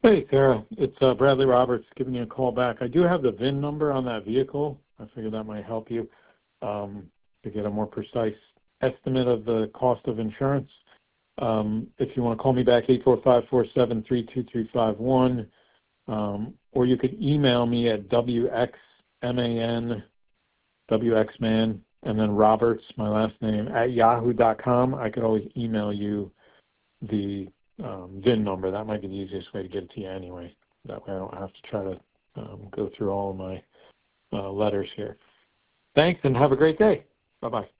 Hey, Sarah. It's Bradley Roberts giving you a call back. I do have the VIN number on that vehicle. I figured that might help you to get a more precise estimate of the cost of insurance. If you want to call me back, 845-473-2351, or you could email me at WXMAN, and then Roberts, my last name, at yahoo.com. I could always email you the VIN number. That might be the easiest way to get it to you anyway. That way I don't have to try to go through all of my letters here. Thanks, and have a great day. Bye-bye.